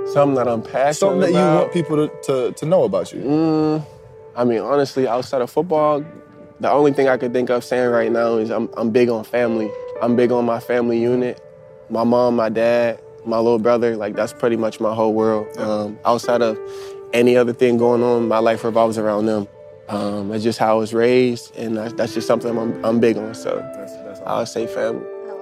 Something that I'm passionate Something that about. you want people to know about you. I mean, honestly, outside of football, the only thing I could think of saying right now is I'm big on family. I'm big on my family unit. My mom, my dad, my little brother, like that's pretty much my whole world. Outside of any other thing going on, my life revolves around them. It's just how I was raised, and that's just something I'm big on. So that's I would say family.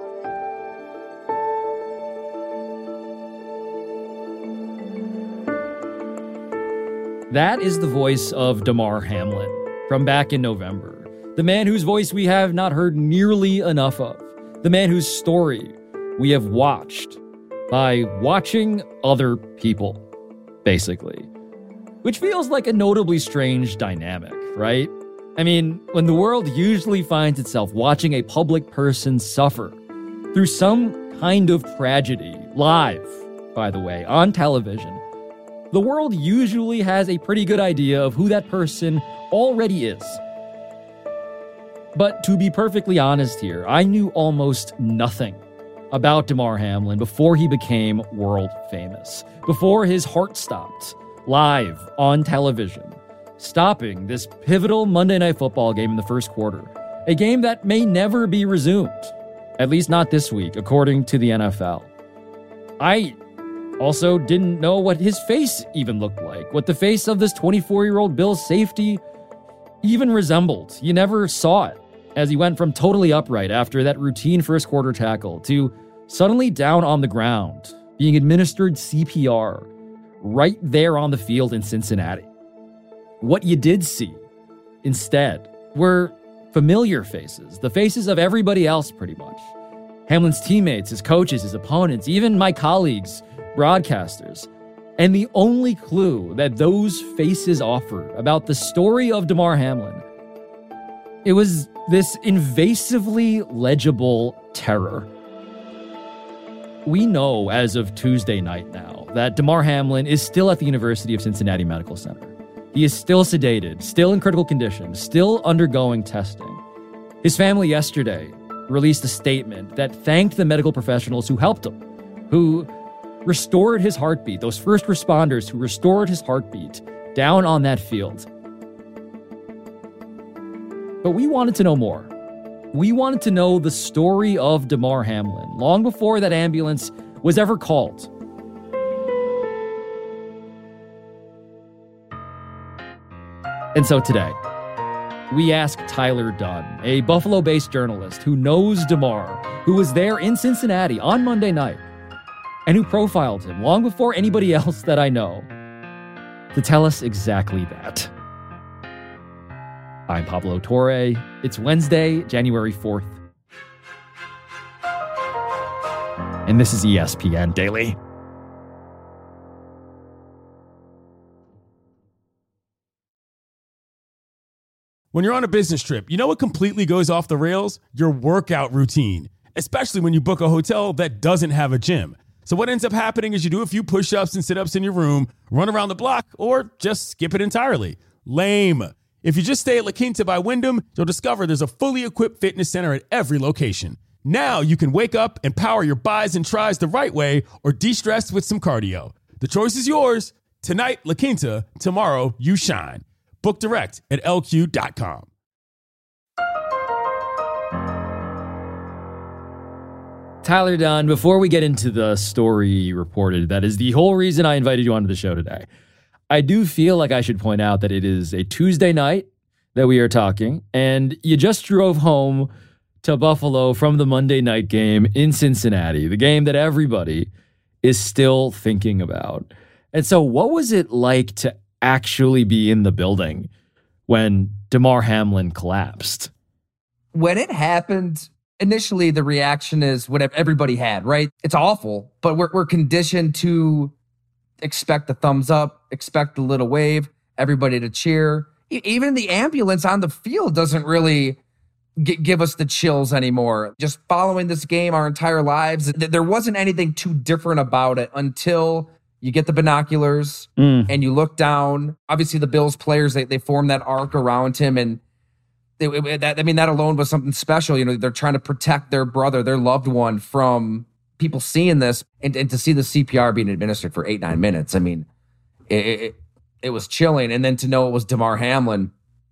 That is the voice of Damar Hamlin from back in November. The man whose voice we have not heard nearly enough of. The man whose story we have watched by watching other people, basically. Which feels like a notably strange dynamic, right? I mean, when the world usually finds itself watching a public person suffer through some kind of tragedy, live, by the way, on television, the world usually has a pretty good idea of who that person already is. But to be perfectly honest here, I knew almost nothing about Damar Hamlin before he became world famous, before his heart stopped live on television, stopping this pivotal Monday Night Football game in the first quarter, a game that may never be resumed, at least not this week, according to the NFL. I also didn't know what his face even looked like, what the face of this 24-year-old Bills safety even resembled. You never saw it, as he went from totally upright after that routine first quarter tackle to suddenly down on the ground, being administered CPR right there on the field in Cincinnati. What you did see instead were familiar faces, the faces of everybody else pretty much. Hamlin's teammates, his coaches, his opponents, even my colleagues, broadcasters. And the only clue that those faces offered about the story of Damar Hamlin, it was this invasively legible terror. We know as of Tuesday night now that Damar Hamlin is still at the University of Cincinnati Medical Center. He is still sedated, still in critical condition, still undergoing testing. His family yesterday released a statement that thanked the medical professionals who helped him, who restored his heartbeat, those first responders who restored his heartbeat down on that field. But we wanted to know more. We wanted to know the story of Damar Hamlin long before that ambulance was ever called. And so today, we asked Tyler Dunne, a Buffalo-based journalist who knows Damar, who was there in Cincinnati on Monday night, and who profiled him long before anybody else that I know, to tell us exactly that. I'm Pablo Torre. It's Wednesday, January 4th. And this is ESPN Daily. When you're on a business trip, you know what completely goes off the rails? Your workout routine, especially when you book a hotel that doesn't have a gym. So what ends up happening is you do a few push-ups and sit-ups in your room, run around the block, or just skip it entirely. Lame. If you just stay at La Quinta by Wyndham, you'll discover there's a fully equipped fitness center at every location. Now you can wake up and power your bis and tris the right way or de-stress with some cardio. The choice is yours. Tonight, La Quinta. Tomorrow, you shine. Book direct at lq.com. Tyler Dunne, before we get into the story you reported, that is the whole reason I invited you onto the show today. I do feel like I should point out that it is a Tuesday night that we are talking, and you just drove home to Buffalo from the Monday night game in Cincinnati, the game that everybody is still thinking about. And so what was it like to actually be in the building when Damar Hamlin collapsed? When it happened, initially the reaction is what everybody had, right? It's awful, but we're conditioned to expect a thumbs up, expect a little wave, everybody to cheer. Even the ambulance on the field doesn't really give us the chills anymore. Just following this game our entire lives, there wasn't anything too different about it until you get the binoculars and you look down. Obviously, the Bills players, they form that arc around him, and that alone was something special. You know, they're trying to protect their brother, their loved one, from people seeing this and to see the CPR being administered for 8-9 minutes. I mean, it was chilling. And then to know it was Damar Hamlin,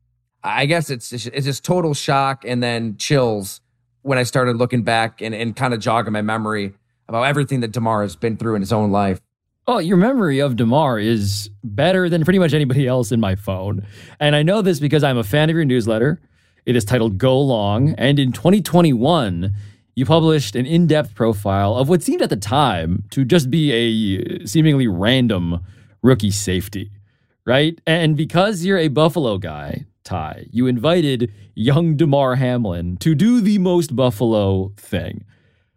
I guess it's just total shock and then chills when I started looking back and kind of jogging my memory about everything that Damar has been through in his own life. Oh, your memory of Damar is better than pretty much anybody else in my phone. And I know this because I'm a fan of your newsletter. It is titled Go Long. And in 2021, you published an in-depth profile of what seemed at the time to just be a seemingly random rookie safety, right? And because you're a Buffalo guy, Ty, you invited young Damar Hamlin to do the most Buffalo thing.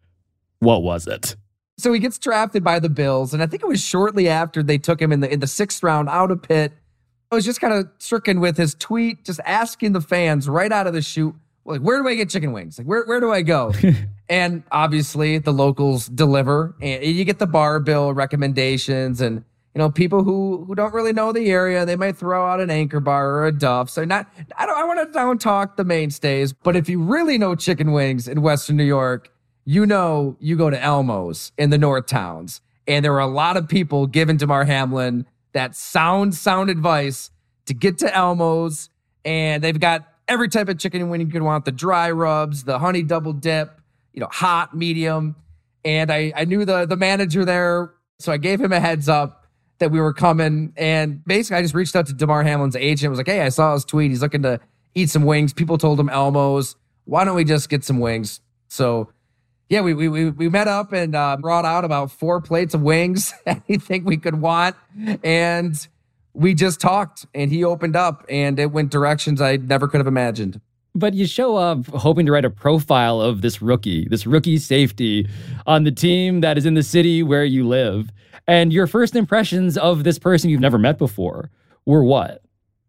What was it? So he gets drafted by the Bills, and I think it was shortly after they took him in the 6th round out of Pitt. I was just kind of stricken with his tweet, just asking the fans right out of the chute, like, where do I get chicken wings? Like, where do I go? And obviously the locals deliver, and you get the bar bill recommendations, and people who don't really know the area, they might throw out an Anchor Bar or a Duff. So I want to down talk the mainstays, but if you really know chicken wings in Western New York, you go to Elmo's in the North Towns. And there were a lot of people giving Damar Hamlin that sound advice to get to Elmo's. And they've got every type of chicken wing you could want, the dry rubs, the honey double dip, hot, medium. And I knew the manager there, so I gave him a heads up that we were coming. And basically I just reached out to Damar Hamlin's agent. Was like, hey, I saw his tweet. He's looking to eat some wings. People told him Elmo's. Why don't we just get some wings? So yeah, we met up and brought out about 4 plates of wings, anything we could want. And we just talked, and he opened up, and it went directions I never could have imagined. But you show up hoping to write a profile of this rookie safety on the team that is in the city where you live. And your first impressions of this person you've never met before were what?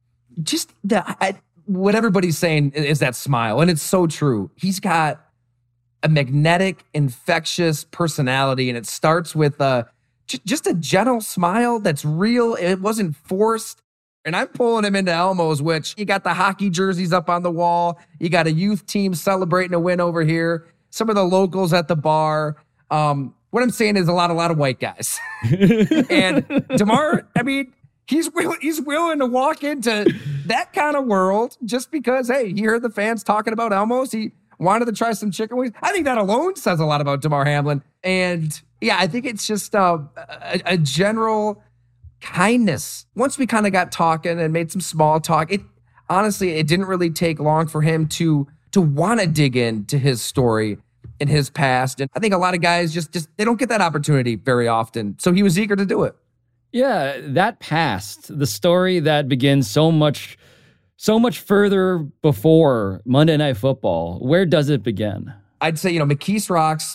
Just what everybody's saying is that smile. And it's so true. He's got a magnetic, infectious personality, and it starts with just a gentle smile that's real. It wasn't forced. And I'm pulling him into Elmo's, which you got the hockey jerseys up on the wall. You got a youth team celebrating a win over here. Some of the locals at the bar. What I'm saying is a lot of white guys. And Damar, I mean, he's willing to walk into that kind of world just because, hey, he heard the fans talking about Elmo's. He wanted to try some chicken wings. I think that alone says a lot about Damar Hamlin. And yeah, I think it's just a general kindness. Once we kind of got talking and made some small talk, it didn't really take long for him to want to dig into his story in his past. And I think a lot of guys just they don't get that opportunity very often. So he was eager to do it. Yeah, that past, the story that begins so much further before Monday Night Football, where does it begin? I'd say, McKees Rocks,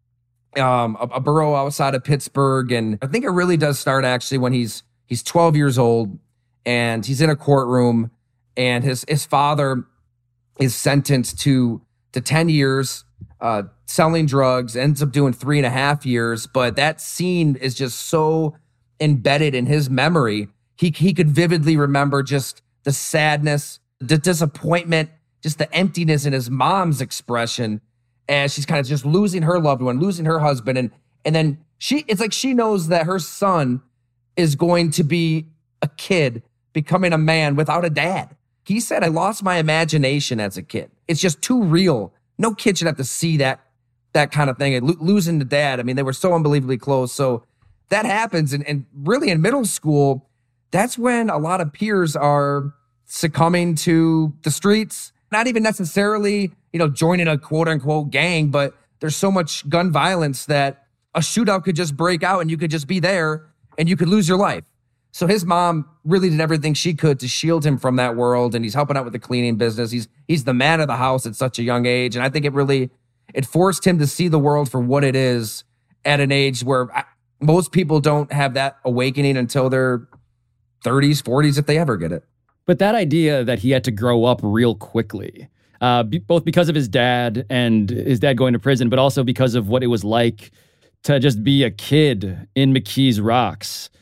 a borough outside of Pittsburgh. And I think it really does start actually when he's 12 years old and he's in a courtroom, and his father is sentenced to 10 years selling drugs, ends up doing 3.5 years. But that scene is just so embedded in his memory. He could vividly remember just the sadness, the disappointment, just the emptiness in his mom's expression as she's kind of just losing her loved one, losing her husband. And then it's like she knows that her son is going to be a kid becoming a man without a dad. He said, I lost my imagination as a kid. It's just too real. No kid should have to see that kind of thing. And losing the dad, I mean, they were so unbelievably close. So that happens. And really in middle school, that's when a lot of peers are succumbing to the streets, not even necessarily, joining a quote unquote gang, but there's so much gun violence that a shootout could just break out and you could just be there and you could lose your life. So his mom really did everything she could to shield him from that world. And he's helping out with the cleaning business. He's the man of the house at such a young age. And I think it forced him to see the world for what it is at an age where most people don't have that awakening until they're 30s, 40s, if they ever get it. But that idea that he had to grow up real quickly, both because of his dad and his dad going to prison, but also because of what it was like to just be a kid in McKees Rocks.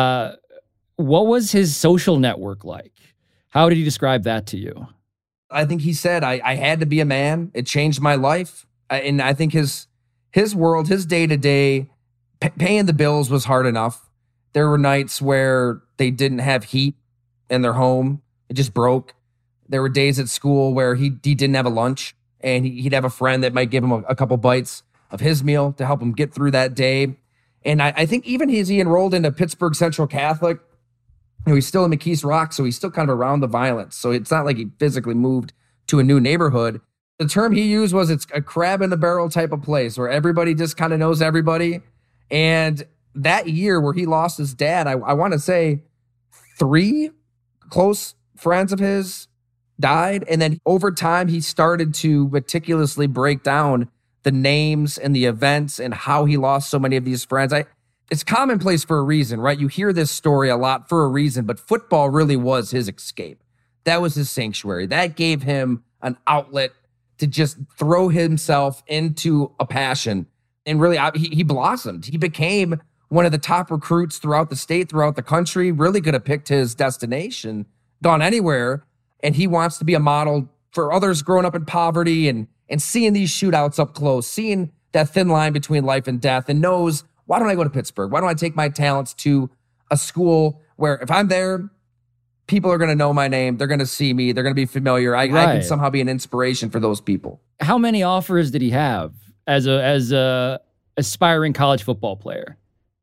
What was his social network like? How did he describe that to you? I think he said, I had to be a man. It changed my life. And I think his his world, his day-to-day, paying the bills was hard enough. There were nights where they didn't have heat in their home. It just broke. There were days at school where he didn't have a lunch, and he'd have a friend that might give him a couple bites of his meal to help him get through that day. And I think even as he enrolled into Pittsburgh Central Catholic, he's still in McKees Rock, so he's still kind of around the violence. So it's not like he physically moved to a new neighborhood. The term he used was it's a crab in the barrel type of place where everybody just kind of knows everybody. And that year where he lost his dad, I want to say 3 close friends of his died. And then over time, he started to meticulously break down the names and the events and how he lost so many of these friends. It's commonplace for a reason, right? You hear this story a lot for a reason, but football really was his escape. That was his sanctuary. That gave him an outlet to just throw himself into a passion. And really, he blossomed. He became one of the top recruits throughout the state, throughout the country, really could have picked his destination, gone anywhere. And he wants to be a model for others growing up in poverty and seeing these shootouts up close, seeing that thin line between life and death, and knows, why don't I go to Pittsburgh? Why don't I take my talents to a school where if I'm there, people are going to know my name. They're going to see me. They're going to be familiar. I can somehow be an inspiration for those people. How many offers did he have as a aspiring college football player?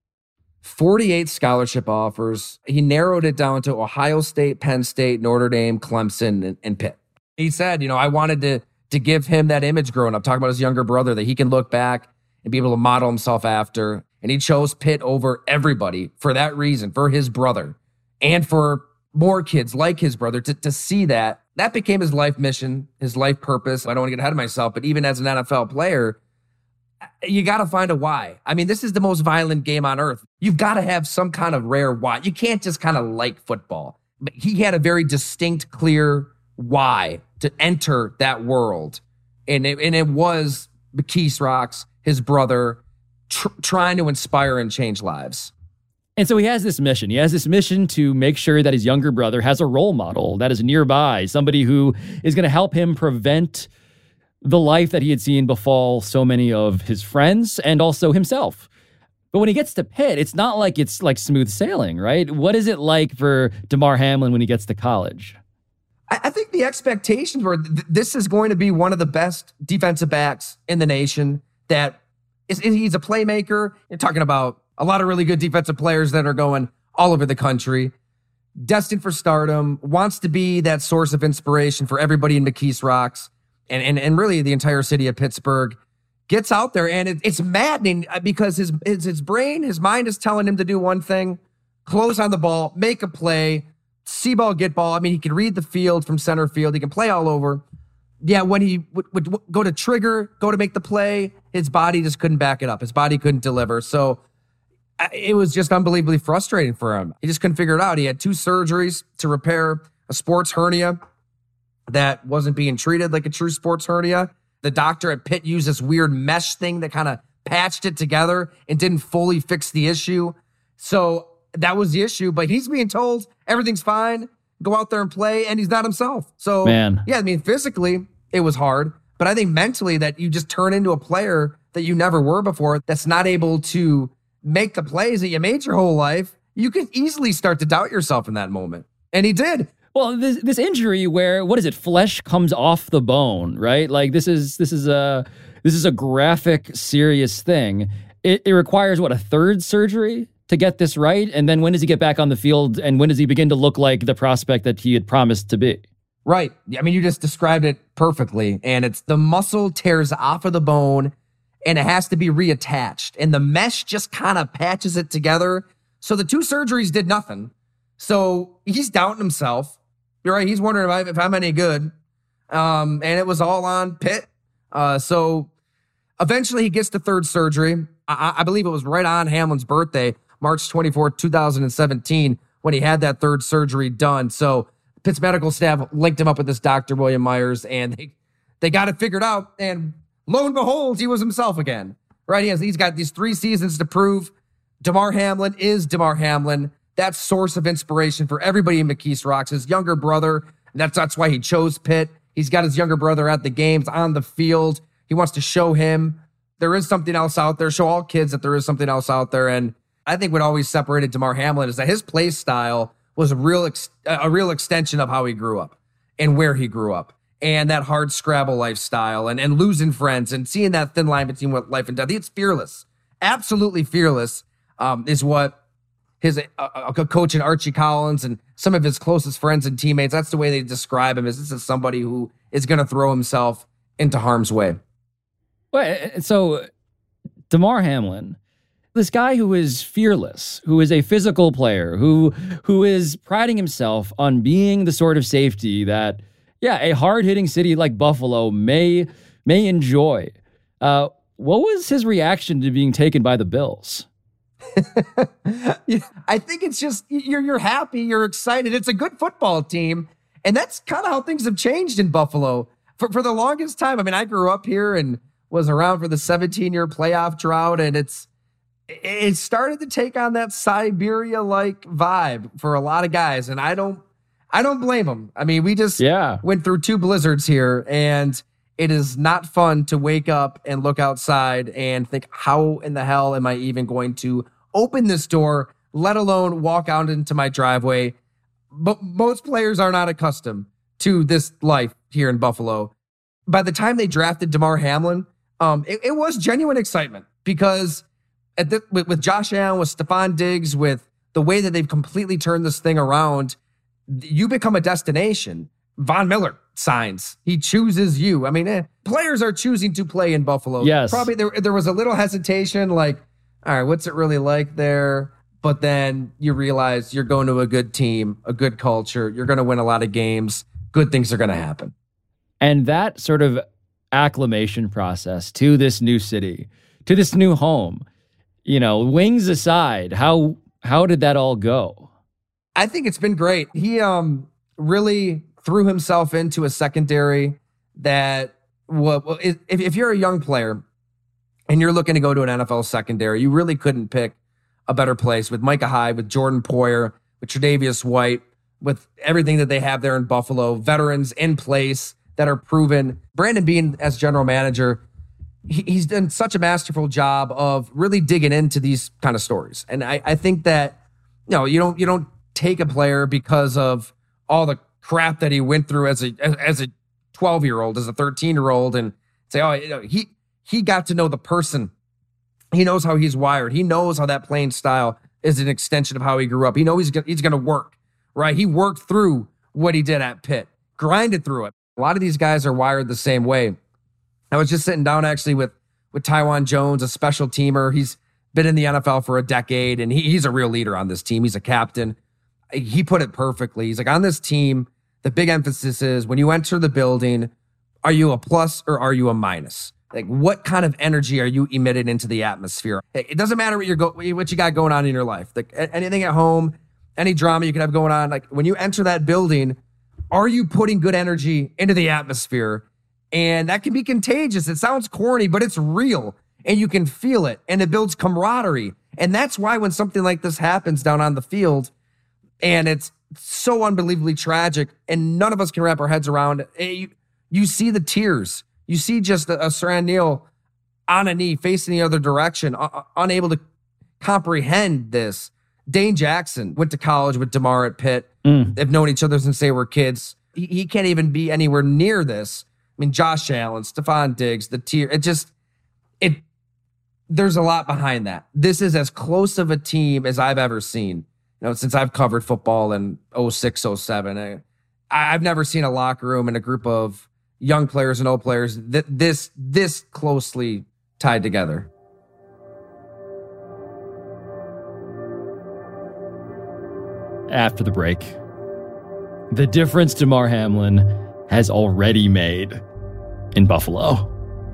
48 scholarship offers. He narrowed it down to Ohio State, Penn State, Notre Dame, Clemson, and Pitt. He said, I wanted to give him that image growing up, talking about his younger brother, that he can look back and be able to model himself after. And he chose Pitt over everybody for that reason, for his brother, and for more kids like his brother to see that. That became his life mission, his life purpose. I don't want to get ahead of myself, but even as an NFL player, you got to find a why. I mean, this is the most violent game on earth. You've got to have some kind of rare why. You can't just kind of like football. But he had a very distinct, clear why to enter that world. And it was McKees Rocks, his brother, trying to inspire and change lives. And so he has this mission. He has this mission to make sure that his younger brother has a role model that is nearby, somebody who is going to help him prevent the life that he had seen befall so many of his friends and also himself. But when he gets to Pitt, it's not like it's like smooth sailing, right? What is it like for Damar Hamlin when he gets to college? I think the expectations were this is going to be one of the best defensive backs in the nation. He's a playmaker. You're talking about a lot of really good defensive players that are going all over the country. Destined for stardom, wants to be that source of inspiration for everybody in McKees Rocks and really the entire city of Pittsburgh. Gets out there, and it's maddening because his brain, his mind is telling him to do one thing: close on the ball, make a play, see ball, get ball. I mean, he can read the field from center field. He can play all over. Yeah, when he would go to trigger, go to make the play, his body just couldn't back it up. His body couldn't deliver. So it was just unbelievably frustrating for him. He just couldn't figure it out. He had 2 surgeries to repair a sports hernia that wasn't being treated like a true sports hernia. The doctor at Pitt used this weird mesh thing that kind of patched it together and didn't fully fix the issue. So that was the issue. But he's being told everything's fine, go out there and play, and he's not himself. So, yeah, I mean, physically, it was hard. But I think mentally that you just turn into a player that you never were before that's not able to make the plays that you made your whole life. You can easily start to doubt yourself in that moment. And he did. Well, this injury where, what is it? Flesh comes off the bone, right? Like this is a graphic, serious thing. It requires what, a 3rd surgery to get this right? And then when does he get back on the field? And when does he begin to look like the prospect that he had promised to be? Right. I mean, you just described it perfectly. And it's the muscle tears off of the bone and it has to be reattached. And the mesh just kind of patches it together. So the 2 surgeries did nothing. So he's doubting himself. You're right. He's wondering if I'm any good. And it was all on Pitt. So eventually he gets the 3rd surgery. I believe it was right on Hamlin's birthday, March 24th, 2017, when he had that 3rd surgery done. So Pitt's medical staff linked him up with this Dr. William Myers, and they got it figured out. And lo and behold, he was himself again. Right? He's got these 3 seasons to prove Damar Hamlin is Damar Hamlin. That source of inspiration for everybody in McKees Rocks, his younger brother. That's why he chose Pitt. He's got his younger brother at the games, on the field. He wants to show him there is something else out there. Show all kids that there is something else out there. And I think what always separated Damar Hamlin is that his play style was a real extension of how he grew up and where he grew up. And that hard scrabble lifestyle and losing friends and seeing that thin line between life and death. It's fearless. Absolutely fearless is what his coach in Archie Collins and some of his closest friends and teammates, that's the way they describe him, is this is somebody who is going to throw himself into harm's way. Well, so Damar Hamlin, this guy who is fearless, who is a physical player, who is priding himself on being the sort of safety that, a hard-hitting city like Buffalo may enjoy. What was his reaction to being taken by the Bills? I think it's just you're happy, you're excited. It's a good football team, and that's kind of how things have changed in Buffalo for the longest time. I mean, I grew up here and was around for the 17-year playoff drought, and it started to take on that Siberia-like vibe for a lot of guys, and I don't blame them. I mean, we just went through 2 blizzards here, and it is not fun to wake up and look outside and think, how in the hell am I even going to open this door, let alone walk out into my driveway? But most players are not accustomed to this life here in Buffalo. By the time they drafted Damar Hamlin, it was genuine excitement because with Josh Allen, with Stephon Diggs, with the way that they've completely turned this thing around, you become a destination. Von Miller signs. He chooses you. I mean, players are choosing to play in Buffalo. Yes. Probably there was a little hesitation, like, all right, what's it really like there? But then you realize you're going to a good team, a good culture. You're going to win a lot of games. Good things are going to happen. And that sort of acclimation process to this new city, to this new home, wings aside, how did that all go? I think it's been great. He really threw himself into a secondary that, if you're a young player and you're looking to go to an NFL secondary, you really couldn't pick a better place with Micah Hyde, with Jordan Poyer, with Tre'Davious White, with everything that they have there in Buffalo, veterans in place that are proven. Brandon Beane, as general manager, he's done such a masterful job of really digging into these kind of stories. And I think that, you don't take a player because of all the crap that he went through as a 12-year-old, as a 13-year-old, and say, he got to know the person. He knows how he's wired. He knows how that playing style is an extension of how he grew up. He knows he's going to work, right? He worked through what he did at Pitt, grinded through it. A lot of these guys are wired the same way. I was just sitting down actually with Tywan Jones, a special teamer. He's been in the NFL for a decade, and he's a real leader on this team. He's a captain. He put it perfectly. He's like, on this team, the big emphasis is when you enter the building, are you a plus or are you a minus? Like, what kind of energy are you emitting into the atmosphere? It doesn't matter what you got going on in your life. Like anything at home, any drama you can have going on. Like when you enter that building, are you putting good energy into the atmosphere? And that can be contagious. It sounds corny, but it's real. And you can feel it. And it builds camaraderie. And that's why when something like this happens down on the field, and it's so unbelievably tragic, and none of us can wrap our heads around it, you see the tears. You see just a Siran Neal on a knee, facing the other direction, unable to comprehend this. Dane Jackson went to college with Damar at Pitt. They've known each other since they were kids. He can't even be anywhere near this. I mean, Josh Allen, Stephon Diggs, the tear. There's a lot behind that. This is as close of a team as I've ever seen. Since I've covered football in 06, 07. I've never seen a locker room and a group of young players and old players this closely tied together. After the break, the difference Damar Hamlin has already made in Buffalo.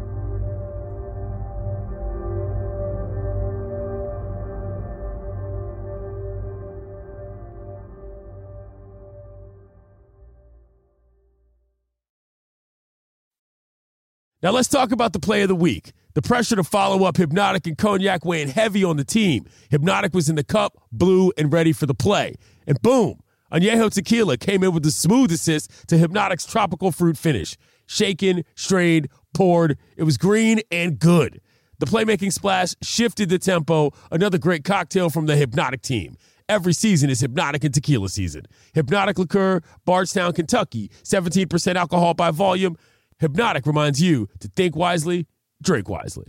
Now let's talk about the play of the week. The pressure to follow up Hypnotic and Cognac weighing heavy on the team. Hypnotic was in the cup, blue, and ready for the play. And boom, Añejo Tequila came in with the smooth assist to Hypnotic's tropical fruit finish. Shaken, strained, poured. It was green and good. The playmaking splash shifted the tempo. Another great cocktail from the Hypnotic team. Every season is Hypnotic and tequila season. Hypnotic Liqueur, Bardstown, Kentucky, 17% alcohol by volume. Hypnotic reminds you to think wisely, drink wisely.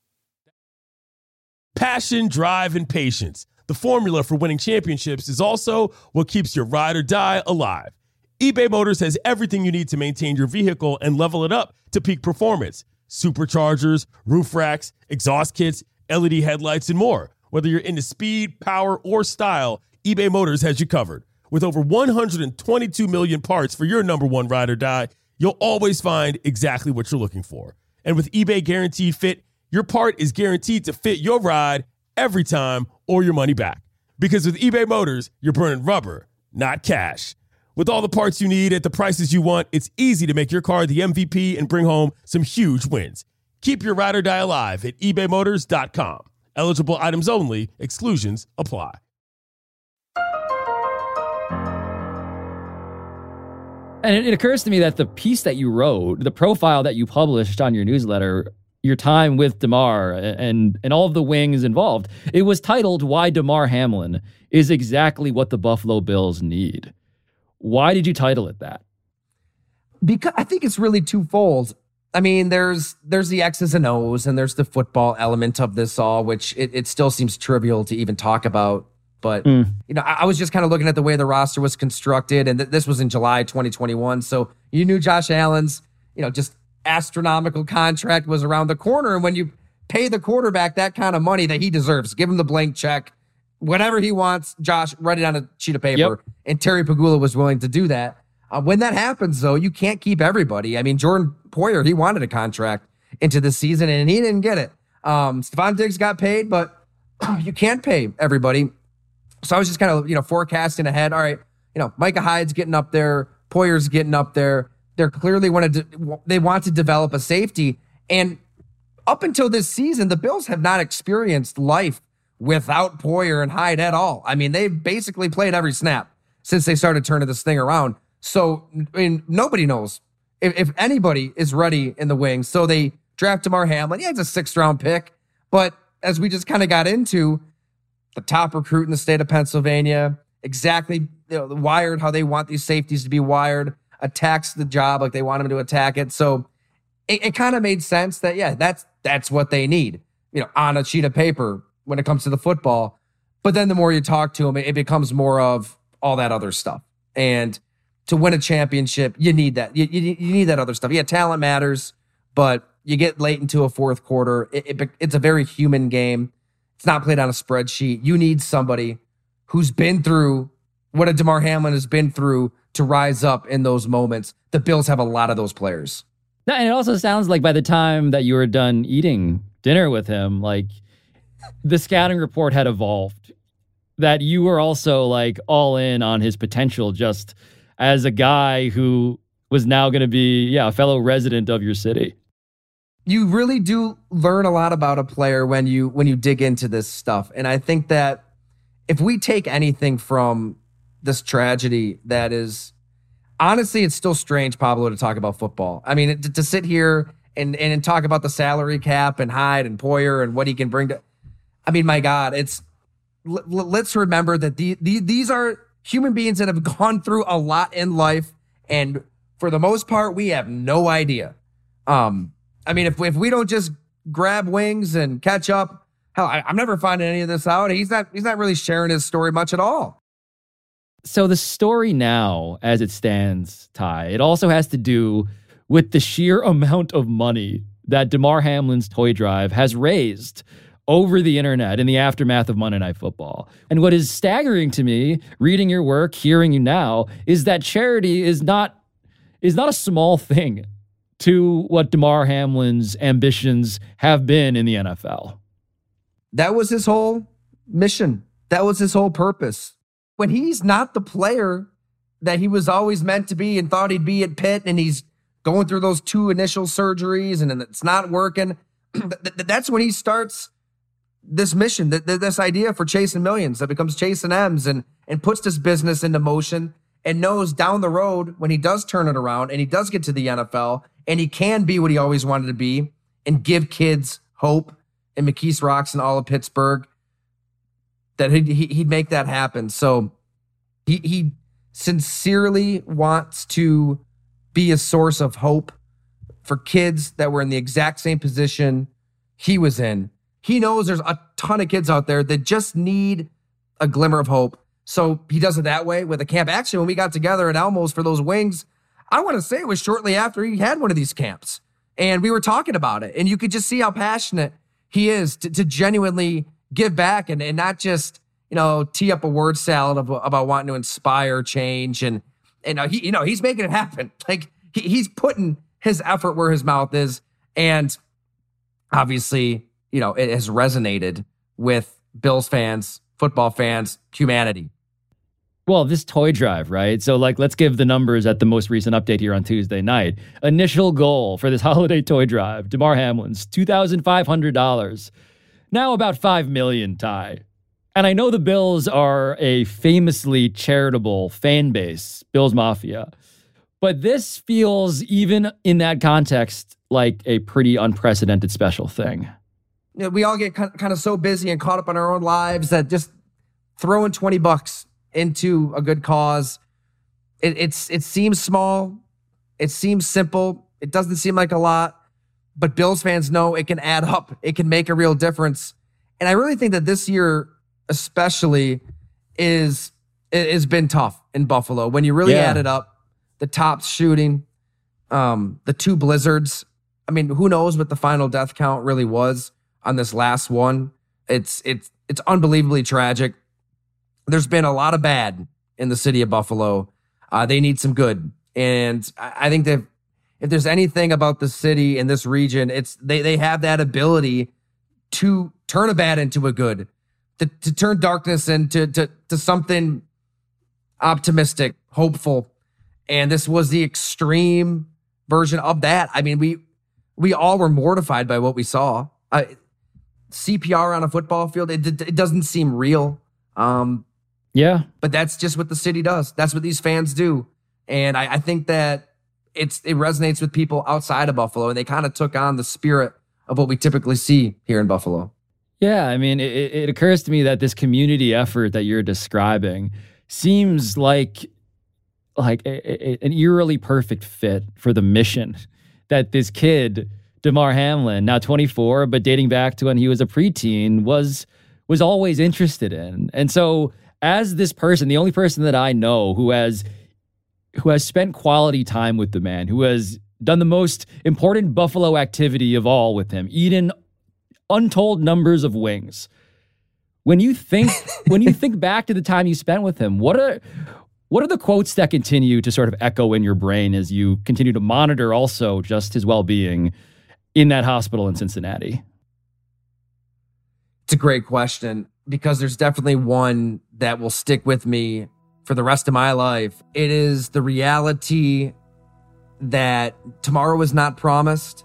Passion, drive, and patience. The formula for winning championships is also what keeps your ride or die alive. eBay Motors has everything you need to maintain your vehicle and level it up to peak performance. Superchargers, roof racks, exhaust kits, LED headlights, and more. Whether you're into speed, power, or style, eBay Motors has you covered. With over 122 million parts for your number one ride or die, you'll always find exactly what you're looking for. And with eBay Guaranteed Fit, your part is guaranteed to fit your ride every time or your money back. Because with eBay Motors, you're burning rubber, not cash. With all the parts you need at the prices you want, it's easy to make your car the MVP and bring home some huge wins. Keep your ride or die alive at ebaymotors.com. Eligible items only. Exclusions apply. And it occurs to me that the piece that you wrote, the profile that you published on your newsletter, your time with Damar and all of the wings involved, it was titled Why Damar Hamlin is Exactly What the Buffalo Bills Need. Why did you title it that? Because I think it's really twofold. I mean, there's the X's and O's, and there's the football element of this all, which it still seems trivial to even talk about. But, you know, I was just kind of looking at the way the roster was constructed, and this was in July 2021. So you knew Josh Allen's, you know, just astronomical contract was around the corner. And when you pay the quarterback that kind of money that he deserves, give him the blank check, whatever he wants, Josh, write it on a sheet of paper. Yep. And Terry Pagula was willing to do that. When that happens, though, you can't keep everybody. I mean, Jordan Poyer, he wanted a contract into the season, and he didn't get it. Stephon Diggs got paid, but you can't pay everybody. So I was just kind of, you know, forecasting ahead. All right, you know, Micah Hyde's getting up there. Poyer's getting up there. They're clearly they want to develop a safety. And up until this season, the Bills have not experienced life without Poyer and Hyde at all. I mean, they've basically played every snap since they started turning this thing around. So, I mean, nobody knows if anybody is ready in the wings. So they draft Damar Hamlin. Yeah, it's a 6th-round pick. But as we just kind of got into, the top recruit in the state of Pennsylvania, exactly, you know, wired how they want these safeties to be wired, attacks the job like they want them to attack it. So it kind of made sense that, yeah, that's what they need, you know, on a sheet of paper when it comes to the football. But then the more you talk to them, it becomes more of all that other stuff. And to win a championship, you need that. You need that other stuff. Yeah, talent matters, but you get late into a fourth quarter. It's a very human game. It's not played on a spreadsheet. You need somebody who's been through what a Damar Hamlin has been through to rise up in those moments. The Bills have a lot of those players. And it also sounds like by the time that you were done eating dinner with him, like the scouting report had evolved, that you were also like all in on his potential just as a guy who was now going to be, a fellow resident of your city. You really do learn a lot about a player when you dig into this stuff. And I think that if we take anything from this tragedy, that is, honestly, it's still strange, Pablo, to talk about football. I mean, to sit here and talk about the salary cap and Hyde and Poyer and what he can bring to, I mean, my God, let's remember that these are human beings that have gone through a lot in life. And for the most part, we have no idea. I mean, if we don't just grab wings and catch up, hell, I'm never finding any of this out. He's not really sharing his story much at all. So the story now, as it stands, Ty, it also has to do with the sheer amount of money that Damar Hamlin's toy drive has raised over the internet in the aftermath of Monday Night Football. And what is staggering to me, reading your work, hearing you now, is that charity is not a small thing to what Damar Hamlin's ambitions have been in the NFL. That was his whole mission. That was his whole purpose. When he's not the player that he was always meant to be and thought he'd be at Pitt, and he's going through those 2 initial surgeries and it's not working, that's when he starts this mission, this idea for chasing millions that becomes chasing M's and puts this business into motion and knows down the road when he does turn it around and he does get to the NFL and he can be what he always wanted to be and give kids hope and McKees Rocks and all of Pittsburgh, that he'd make that happen. So he sincerely wants to be a source of hope for kids that were in the exact same position he was in. He knows there's a ton of kids out there that just need a glimmer of hope. So he does it that way with a camp. Actually, when we got together at Elmo's for those wings, I want to say it was shortly after he had one of these camps. And we were talking about it. And you could just see how passionate he is to genuinely give back and not just, tee up a word salad about wanting to inspire change. And he's making it happen. Like he's putting his effort where his mouth is. And obviously, it has resonated with Bills fans, football fans, humanity. Well, this toy drive, right? So let's give the numbers at the most recent update here on Tuesday night. Initial goal for this holiday toy drive, Damar Hamlin's $2,500. Now about $5 million, Ty. And I know the Bills are a famously charitable fan base, Bills Mafia. But this feels, even in that context, like a pretty unprecedented special thing. We all get kind of so busy and caught up in our own lives that just throwing $20 into a good cause, it seems small, it seems simple, it doesn't seem like a lot, but Bills fans know it can add up, it can make a real difference. And I really think that this year especially has been tough in Buffalo. When you really add it up, the Tops shooting, the two blizzards, I mean, who knows what the final death count really was on this last one. It's unbelievably tragic. There's been a lot of bad in the city of Buffalo. They need some good. And I think that if there's anything about the city and this region, it's they have that ability to turn a bad into a good, to turn darkness into something optimistic, hopeful. And this was the extreme version of that. I mean, we all were mortified by what we saw. CPR on a football field, it doesn't seem real. Yeah. But that's just what the city does. That's what these fans do. And I think that it resonates with people outside of Buffalo, and they kind of took on the spirit of what we typically see here in Buffalo. Yeah, I mean, it occurs to me that this community effort that you're describing seems like an eerily perfect fit for the mission that this kid, Damar Hamlin, now 24, but dating back to when he was a preteen, was always interested in. And so as this person, the only person that I know who has spent quality time with the man, who has done the most important Buffalo activity of all with him, eaten untold numbers of wings. When you think back to the time you spent with him, what are the quotes that continue to sort of echo in your brain as you continue to monitor also just his well-being in that hospital in Cincinnati? It's a great question, because there's definitely one that will stick with me for the rest of my life. It is the reality that tomorrow is not promised.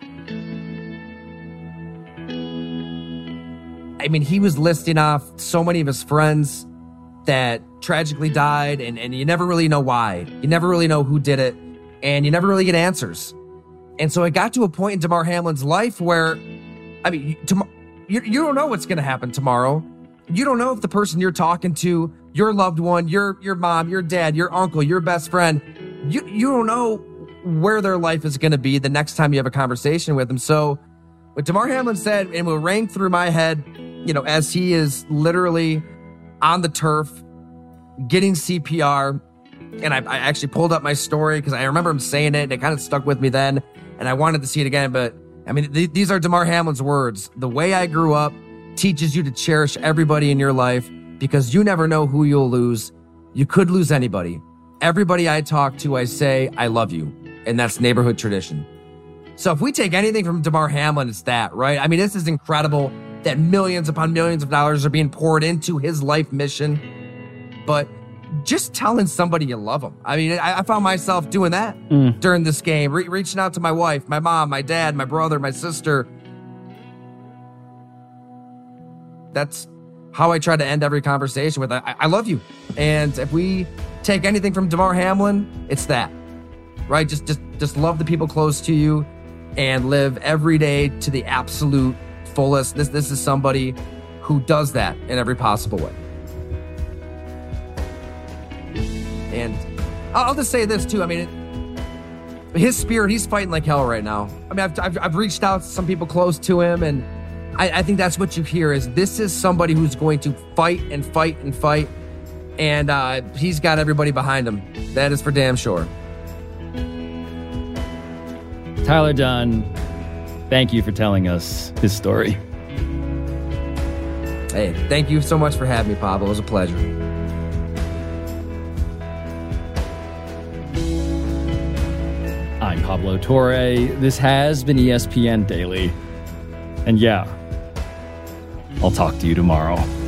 I mean, he was listing off so many of his friends that tragically died, and you never really know why. You never really know who did it, and you never really get answers. And so it got to a point in Damar Hamlin's life where, I mean, you don't know what's going to happen tomorrow. You don't know if the person you're talking to, your loved one, your mom, your dad, your uncle, your best friend, you don't know where their life is going to be the next time you have a conversation with them. So what Damar Hamlin said, and what rang through my head, as he is literally on the turf getting CPR, and I actually pulled up my story because I remember him saying it, and it kind of stuck with me then, and I wanted to see it again. But I mean, these are Damar Hamlin's words. The way I grew up teaches you to cherish everybody in your life, because you never know who you'll lose. You could lose anybody. Everybody I talk to, I say, I love you. And that's neighborhood tradition. So if we take anything from Damar Hamlin, it's that, right? I mean, this is incredible that millions upon millions of dollars are being poured into his life mission. But just telling somebody you love them. I mean, I found myself doing that during this game, reaching out to my wife, my mom, my dad, my brother, my sister. That's how I try to end every conversation with, I love you. And if we take anything from Damar Hamlin, it's that, right? Just love the people close to you and live every day to the absolute fullest. This is somebody who does that in every possible way. And I'll just say this too. I mean, his spirit, he's fighting like hell right now. I mean, I've reached out to some people close to him, and I think that's what you hear is this is somebody who's going to fight and fight and fight. And he's got everybody behind him. That is for damn sure. Tyler Dunne, thank you for telling us his story. Hey, thank you so much for having me, Pablo. It was a pleasure. I'm Pablo Torre. This has been ESPN Daily. And yeah, I'll talk to you tomorrow.